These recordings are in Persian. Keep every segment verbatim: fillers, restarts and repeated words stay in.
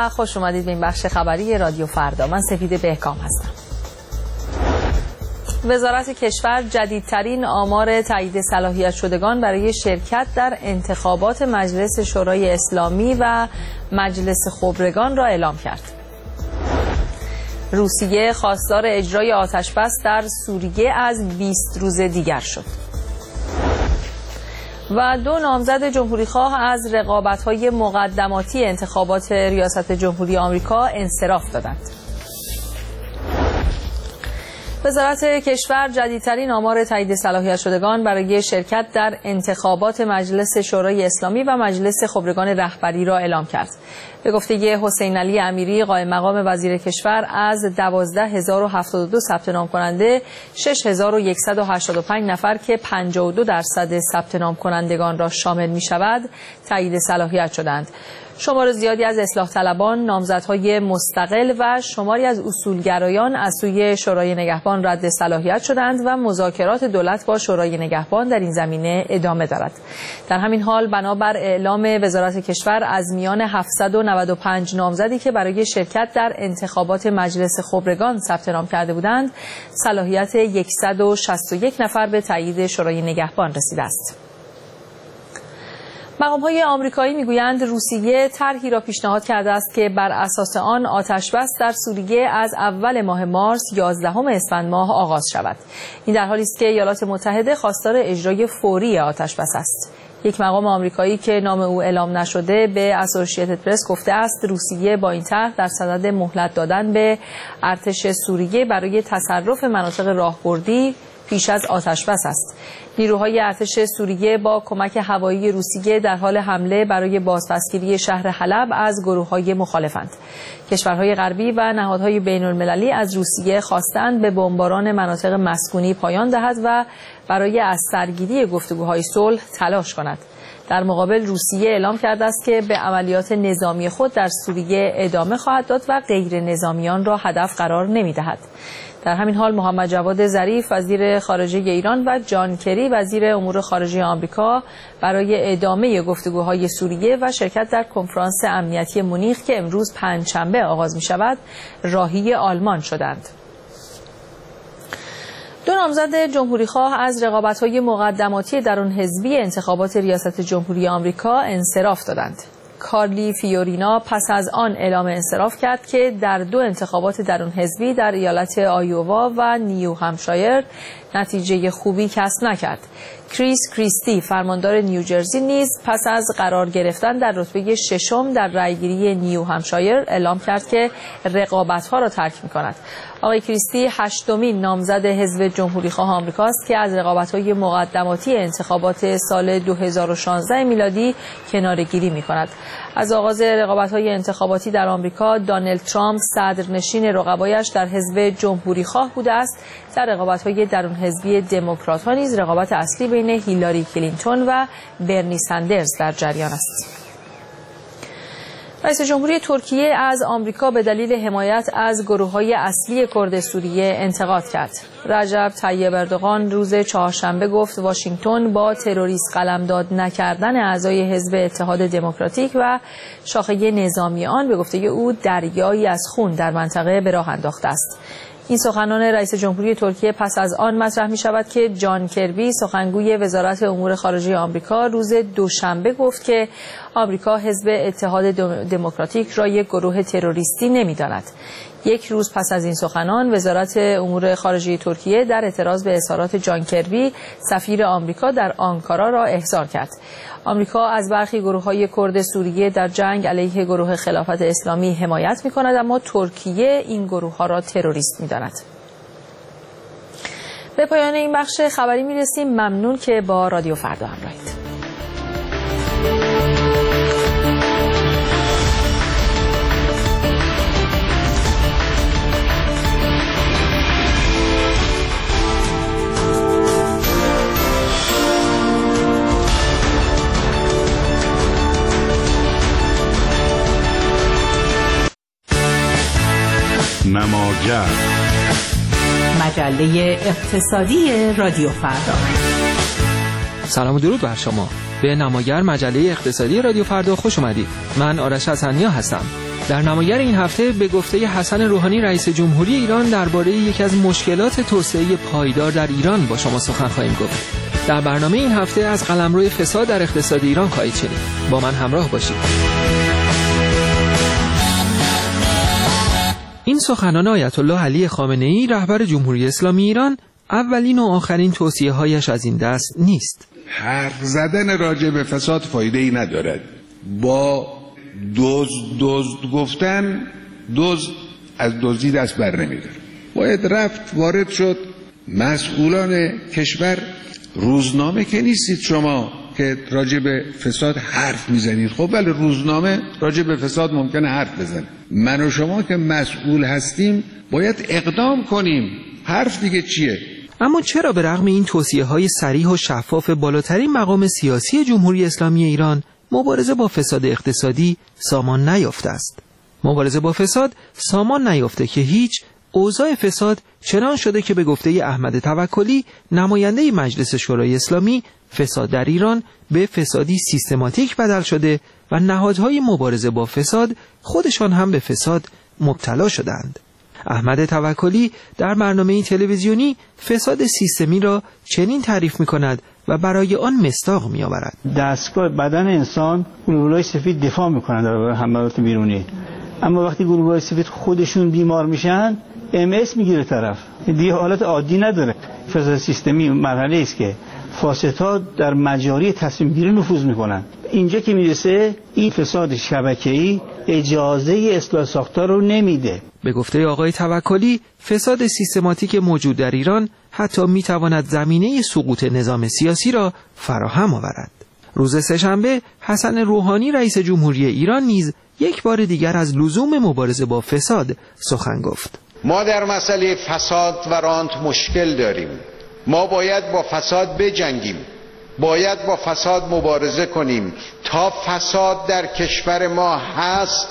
و خوش اومدید به این بخش خبری رادیو فردا. من سپید بهکام هستم. وزارت کشور جدیدترین آمار تایید صلاحیت شدگان برای شرکت در انتخابات مجلس شورای اسلامی و مجلس خبرگان را اعلام کرد. روسیه خواستار اجرای آتشبس در سوریه از بیست روز دیگر شد. و دو نامزد جمهوریخواه از رقابت‌های مقدماتی انتخابات ریاست جمهوری آمریکا انصراف دادند. وزارت کشور جدیدترین آمار تایید صلاحیت شدگان برای شرکت در انتخابات مجلس شورای اسلامی و مجلس خبرگان رهبری را اعلام کرد. به گفته حسین علی امیری قائم مقام وزیر کشور، از دوازده هزار و هفتاد و دو ثبت نام کننده شش هزار و صد و هشتاد و پنج نفر که پنجاه و دو درصد ثبت نام کنندگان را شامل می شود تایید صلاحیت شدند. شمار زیادی از اصلاح طلبان، نامزدهای مستقل و شماری از اصولگرایان از سوی شورای نگهبان رد صلاحیت شدند و مذاکرات دولت با شورای نگهبان در این زمینه ادامه دارد. در همین حال بنابر اعلام وزارت کشور، از میان هفتصد و نود و پنج نامزدی که برای شرکت در انتخابات مجلس خبرگان ثبت نام کرده بودند، صلاحیت صد و شصت و یک نفر به تایید شورای نگهبان رسیده است. مقام‌های آمریکایی میگویند روسیه طرحی را پیشنهاد کرده است که بر اساس آن آتشبس در سوریه از اول ماه مارس یازدهم اسفند ماه آغاز شود. این در حالی است که ایالات متحده خواستار اجرای فوری آتشبس است. یک مقام آمریکایی که نام او اعلام نشده به اسوسییتد پرس گفته است روسیه با این طرح در صدد مهلت دادن به ارتش سوریه برای تصرف مناطق راهبردی پیش از آتشبس است. نیروهای ارتش سوریه با کمک هوایی روسیه در حال حمله برای بازپسگیری شهر حلب از گروه‌های مخالفند. کشورهای غربی و نهادهای بین‌المللی از روسیه خواستند به بمباران مناطق مسکونی پایان دهد و برای از سرگیری گفتگوهای صلح تلاش کند. در مقابل روسیه اعلام کرده است که به عملیات نظامی خود در سوریه ادامه خواهد داد و غیر نظامیان را هدف قرار نمی‌دهد. در همین حال محمد جواد ظریف وزیر خارجه ایران و جان کری وزیر امور خارجه آمریکا برای ادامه گفتگوهای سوریه و شرکت در کنفرانس امنیتی مونیخ که امروز پنجشنبه آغاز می شود راهی آلمان شدند. دو نامزد جمهوریخواه از رقابت‌های مقدماتی درون حزبی انتخابات ریاست جمهوری آمریکا انصراف دادند. کارلی فیورینا پس از آن اعلام انصراف کرد که در دو انتخابات درون حزبی در ایالت آیووا و نیو همشایر نتیجه خوبی کسب نکرد. کریس کریستی فرماندار نیوجرسی نیز پس از قرار گرفتن در رتبه ششم در رأیگیری نیو همشایر اعلام کرد که رقابت‌ها را ترک می‌کند. آقای کریستی هشتمین نامزد حزب جمهوریخواه آمریکاست که از رقابت‌های مقدماتی انتخابات سال دو هزار و شانزده میلادی کناره‌گیری می‌کند. از آغاز رقابت‌های انتخاباتی در آمریکا، دونالد ترامپ صدرنشین رقبایش در حزب جمهوریخواه بوده است. در رقابت‌های درون حزبی دموکرات‌ها نیز رقابت اصلی بین هیلاری کلینتون و برنی سندرز در جریان است. رئیس جمهوری ترکیه از آمریکا به دلیل حمایت از گروه‌های اصلی کرد سوریه انتقاد کرد. رجب طیب اردوغان روز چهارشنبه گفت واشنگتن با تروریست قلمداد نکردن اعضای حزب اتحاد دموکراتیک و شاخه نظامی آن به گفته او دریایی از خون در منطقه به راه انداخته است. این سخنان رئیس جمهوری ترکیه پس از آن مطرح می شود که جان کربی سخنگوی وزارت امور خارجه آمریکا روز دوشنبه گفت که آمریکا حزب اتحاد دموکراتیک را یک گروه تروریستی نمی داند. یک روز پس از این سخنان وزارت امور خارجه ترکیه در اعتراض به اظهارات جان کربی سفیر آمریکا در آنکارا را احضار کرد. آمریکا از برخی گروه‌های کرد سوریه در جنگ علیه گروه خلافت اسلامی حمایت می‌کند، اما ترکیه این گروه‌ها را تروریست می‌داند. به پایان این بخش خبری می‌رسیم. ممنون که با رادیو فردا همراهید. نماگر مجله اقتصادی رادیو فردا. سلام و درود بر شما. به نماگر مجله اقتصادی رادیو فردا خوش اومدید. من آرش حسنیا هستم. در نماگر این هفته به گفته حسن روحانی رئیس جمهوری ایران درباره یکی از مشکلات توسعه پایدار در ایران با شما سخن خواهیم گفت. در برنامه این هفته از قلمرو فساد در اقتصاد ایران خواهید شنید. با من همراه باشید. این سخنان آیت الله علی خامنه‌ای رهبر جمهوری اسلامی ایران اولین و آخرین توصیه‌هایش از این دست نیست. حرف زدن راجع به فساد فایده‌ای ندارد. با دزد دزد گفتن دزد از دزدی دست بر نمی‌داره. باید رفت وارد شد. مسئولان کشور روزنامه که نیستید شما که راجع به فساد حرف میزنید. خب ولی روزنامه راجع به فساد ممکنه حرف بزنه. من و شما که مسئول هستیم باید اقدام کنیم. حرف دیگه چیه؟ اما چرا به رغم این توصیه‌های صریح و شفاف بالاترین مقام سیاسی جمهوری اسلامی ایران مبارزه با فساد اقتصادی سامان نیافته است؟ مبارزه با فساد سامان نیافته که هیچ. اوضاع فساد چنان شده که به گفته احمد توکلی نماینده مجلس شورای اسلامی فساد در ایران به فسادی سیستماتیک بدل شده و نهادهای مبارزه با فساد خودشان هم به فساد مبتلا شدند. احمد توکلی در برنامه تلویزیونی فساد سیستمی را چنین تعریف می کند و برای آن مصداق می آورد. دستگاه بدن انسان گلوله‌های سفید دفاع می کنند در حملات بیرونی، اما وقتی گلوله‌های سفید خودشون بیمار میشن ام اس میگیره طرف، دیگه حالت عادی نداره. فساد سیستمی مرحله است که فاسدها در مجاری تصمیم گیری نفوذ میکنن. اینجا که میرسه این فساد شبکه‌ای اجازه اصلاح ساختار رو نمیده. به گفته آقای توکلی فساد سیستماتیک موجود در ایران حتی میتواند زمینه سقوط نظام سیاسی را فراهم آورد. روز سه‌شنبه حسن روحانی رئیس جمهوری ایران نیز یک بار دیگر از لزوم مبارزه با فساد سخن گفت. ما در مسئله فساد و رانت مشکل داریم. ما باید با فساد بجنگیم. باید با فساد مبارزه کنیم. تا فساد در کشور ما هست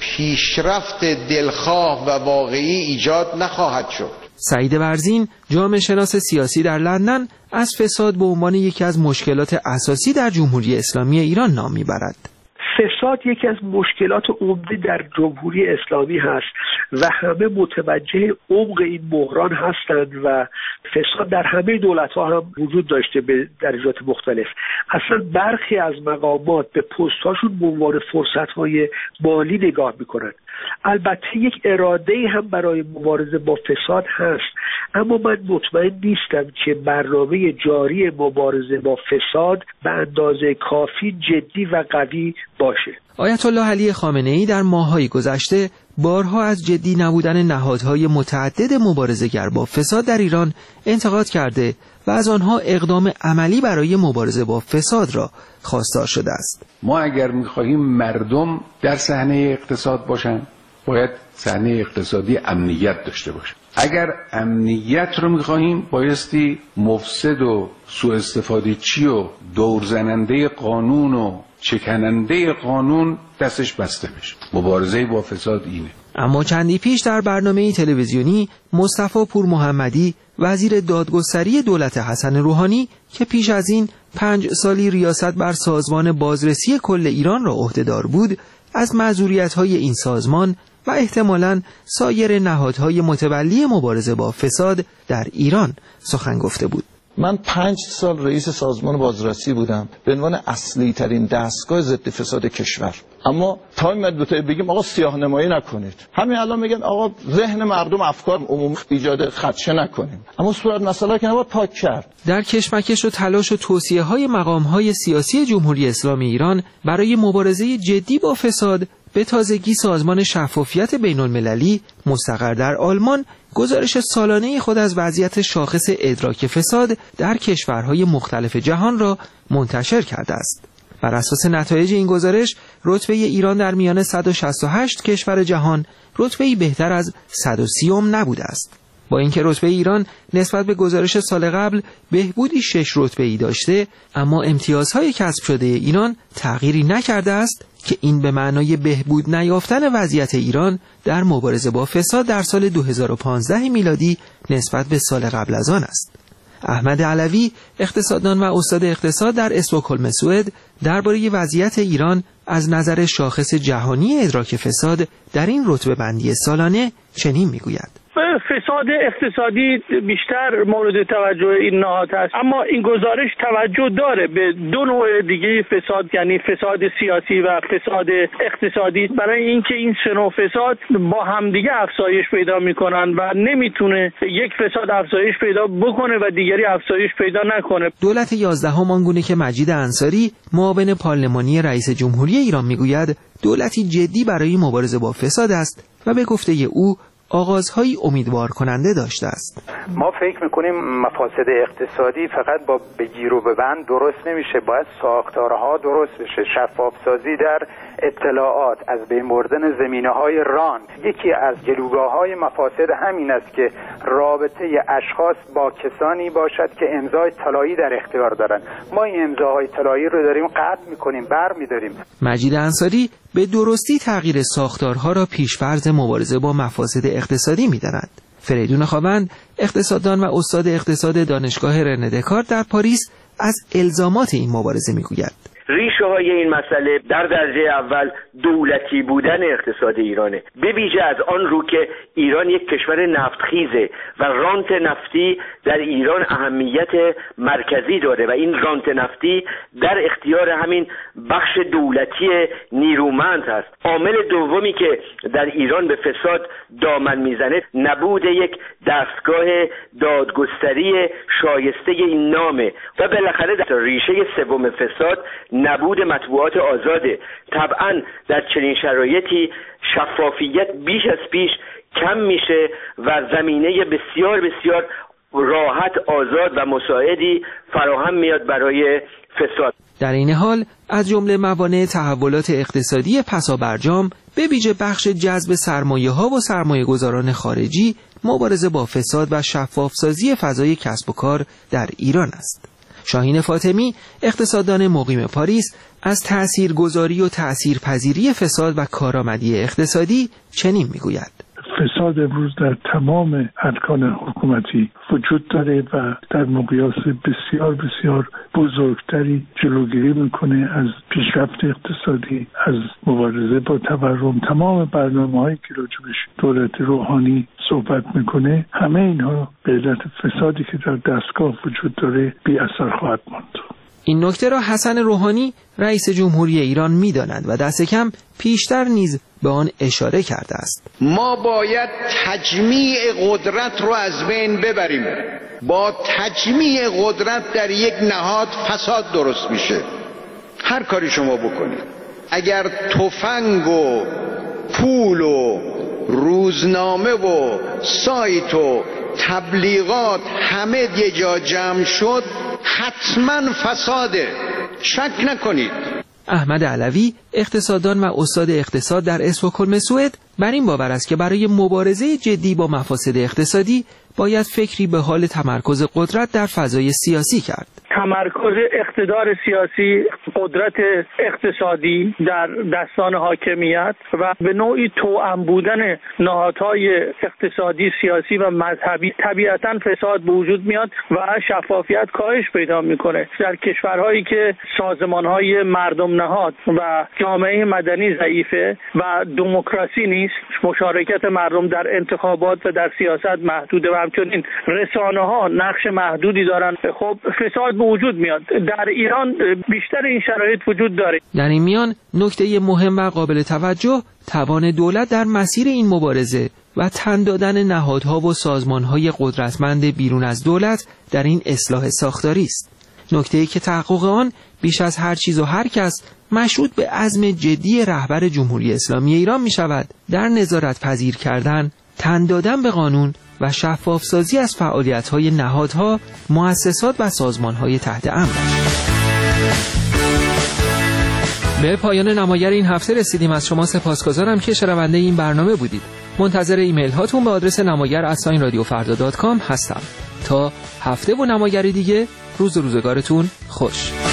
پیشرفت دلخواه و واقعی ایجاد نخواهد شد. سعید برزین جامعه شناس سیاسی در لندن از فساد به عنوان یکی از مشکلات اساسی در جمهوری اسلامی ایران نام میبرد. فساد یکی از مشکلات عمده در جمهوری اسلامی هست و همه متوجه عمق این بحران هستند و فساد در همه دولت‌ها هم وجود داشته به درجات مختلف. اصلا برخی از مقامات به پست‌هاشون به عنوان فرصت‌های مالی نگاه می‌کنند. البته یک اراده‌ای هم برای مبارزه با فساد هست، اما من مطمئن نیستم که برنامه جاری مبارزه با فساد به اندازه کافی جدی و قوی باشه. آیت الله علی خامنه‌ای در ماه‌های گذشته بارها از جدی نبودن نهادهای متعدد مبارزه‌گر با فساد در ایران انتقاد کرده و از آنها اقدام عملی برای مبارزه با فساد را خواستار شده است. ما اگر می‌خواهیم مردم در صحنه اقتصاد باشن باید صحنه اقتصادی امنیت داشته باشه. اگر امنیت رو می‌خواهیم بایستی مفسد و سوء استفاده چی و دورزننده قانون و چکننده قانون دستش بسته بشه. مبارزه با فساد اینه. اما چندی پیش در برنامه تلویزیونی مصطفی پور محمدی وزیر دادگستری دولت حسن روحانی که پیش از این پنج سالی ریاست بر سازمان بازرسی کل ایران را عهدهدار بود از معذوریت‌های این سازمان و احتمالاً سایر نهادهای متولی مبارزه با فساد در ایران سخن گفته بود. من پنج سال رئیس سازمان بازرسی بودم به عنوان اصلی ترین دستگاه ضد فساد کشور، اما تا این مدت بگیم آقا سیاه نمایی نکنید، همین الان میگن آقا ذهن مردم افکار عمومی ایجاد خدشه نکنیم، اما صورت مسئله که نباید پاک کرد. در کشمکش و تلاش و توصیه های مقام های سیاسی جمهوری اسلامی ایران برای مبارزه جدی با فساد، به تازگی سازمان شفافیت بین المللی مستقر در آلمان گزارش سالانه خود از وضعیت شاخص ادراک فساد در کشورهای مختلف جهان را منتشر کرده است. بر اساس نتایج این گزارش، رتبه ایران در میان صد و شصت و هشت کشور جهان رتبه‌ای بهتر از صد و سی نبوده است. با اینکه رتبه ایران نسبت به گزارش سال قبل بهبودی شش رتبه‌ای داشته، اما امتیازهای کسب شده ایران تغییری نکرده است که این به معنای بهبود نیافتن وضعیت ایران در مبارزه با فساد در سال دو هزار و پانزده میلادی نسبت به سال قبل از آن است. احمد علوی، اقتصاددان و استاد اقتصاد در استکهلم سوئد، درباره وضعیت ایران از نظر شاخص جهانی ادراک فساد در این رتبه بندی سالانه چنین میگوید: فساد اقتصادی بیشتر مورد توجه این نهاد است، اما این گزارش توجه داره به دو نوع دیگه فساد، یعنی فساد سیاسی و فساد اقتصادی، برای اینکه این سه نوع فساد با همدیگه افزایش پیدا میکنن و نمیتونه یک فساد افزایش پیدا بکنه و دیگری افزایش پیدا نکنه. دولت یازدهم آنگونه که مجید انصاری، معاون پارلمانی رئیس جمهوری ایران میگوید دولتی جدی برای مبارزه با فساد است و به گفته او آغازهای امیدوار کننده داشته است. ما فکر میکنیم مفاسد اقتصادی فقط با بگیر و ببند درست نمیشه، باید ساختارها درست بشه، شفاف سازی در اطلاعات، از بین بردن زمینه‌های رانت. یکی از جلوگاه‌های مفاسد همین است که رابطه اشخاص با کسانی باشد که امضای طلایی در اختیار دارند. ما این امضاهای طلایی رو داریم قطع میکنیم، بر می‌داریم. مجید انصاری به درستی تغییر ساختارها را پیش‌فرض مبارزه با مفاسد اقتصادی می‌داند. فریدون خاوند، اقتصاددان و استاد اقتصاد دانشگاه رنه دکارت در پاریس، از الزامات این مبارزه می‌گوید: ریشه های این مسئله در درجه اول دولتی بودن اقتصاد ایرانه، به ویژه از آن رو که ایران یک کشور نفتخیزه و رانت نفتی در ایران اهمیت مرکزی داره و این رانت نفتی در اختیار همین بخش دولتی نیرومند هست. عامل دومی که در ایران به فساد دامن میزنه نبود یک دستگاه دادگستری شایسته این نامه و بالاخره در ریشه سوم فساد نبود مطبوعات آزاده. طبعا در چنین شرایطی شفافیت بیش از پیش کم میشه و زمینه بسیار بسیار راحت، آزاد و مساعدی فراهم میاد برای فساد. در این حال از جمله موانع تحولات اقتصادی پسابرجام به ویژه بخش جذب سرمایه ها و سرمایه گذاران خارجی، مبارزه با فساد و شفافسازی فضای کسب و کار در ایران است. شاهین فاطمی، اقتصاددان مقیم پاریس، از تأثیرگذاری و تأثیرپذیری فساد و کارآمدی اقتصادی چنین میگوید: فساد امروز در تمام ارکان حکومتی وجود داره و در مقیاس بسیار بسیار بزرگتری جلوگیری میکنه از پیشرفت اقتصادی، از مبارزه با تورم. تمام برنامه‌هایی که راجبش دولت روحانی صحبت میکنه، همه اینها به علت فسادی که در دستگاه وجود داره بی اثر خواهد ماند. این نکته را حسن روحانی، رئیس جمهوری ایران می‌داند و دست کم پیشتر نیز به آن اشاره کرده است. ما باید تجمیع قدرت رو از بین ببریم. با تجمیع قدرت در یک نهاد فساد درست میشه. هر کاری شما بکنید، اگر تفنگ و پول و روزنامه و سایت و تبلیغات همه یه جا جمع شد، حتما فساده، شک نکنید. احمد علوی، اقتصاددان و استاد اقتصاد در استکهلم سوئد، بر این باور است که برای مبارزه جدی با مفاسد اقتصادی باید فکری به حال تمرکز قدرت در فضای سیاسی کرد. تمرکز اقتدار سیاسی، قدرت اقتصادی در دستان حاکمیت و به نوعی توأم بودن نهادهای اقتصادی، سیاسی و مذهبی، طبیعتاً فساد به وجود میاد و شفافیت کاهش پیدا میکنه. در کشورهایی که سازمانهای مردم نهاد و جامعه مدنی ضعیفه و دموکراسی نیست، مشارکت مردم در انتخابات و در سیاست محدوده و همچنین رسانه ها نقش محدودی دارن، خب فساد به وجود میاد. در ایران بیشتر این شرایط وجود داره. در این میان نکته مهم و قابل توجه توان دولت در مسیر این مبارزه و تن دادن نهادها و سازمانهای قدرتمند بیرون از دولت در این اصلاح ساختاری است. نکته‌ای که تحقق آن بیش از هر چیز و هر کس مشروط به عزم جدی رهبر جمهوری اسلامی ایران می شود در نظارت پذیر کردن، تن دادن به قانون و شفاف سازی از فعالیت‌های نهادها، مؤسسات و سازمان‌های تحت امرش. به پایان نمایر این هفته رسیدیم. از شما سپاسگزارم که شنونده این برنامه بودید. منتظر ایمیل هاتون به آدرس نمایر ات رادیو فردا دات کام هستم. تا هفته و نمایری دیگه، روز و روزگارتون خوش.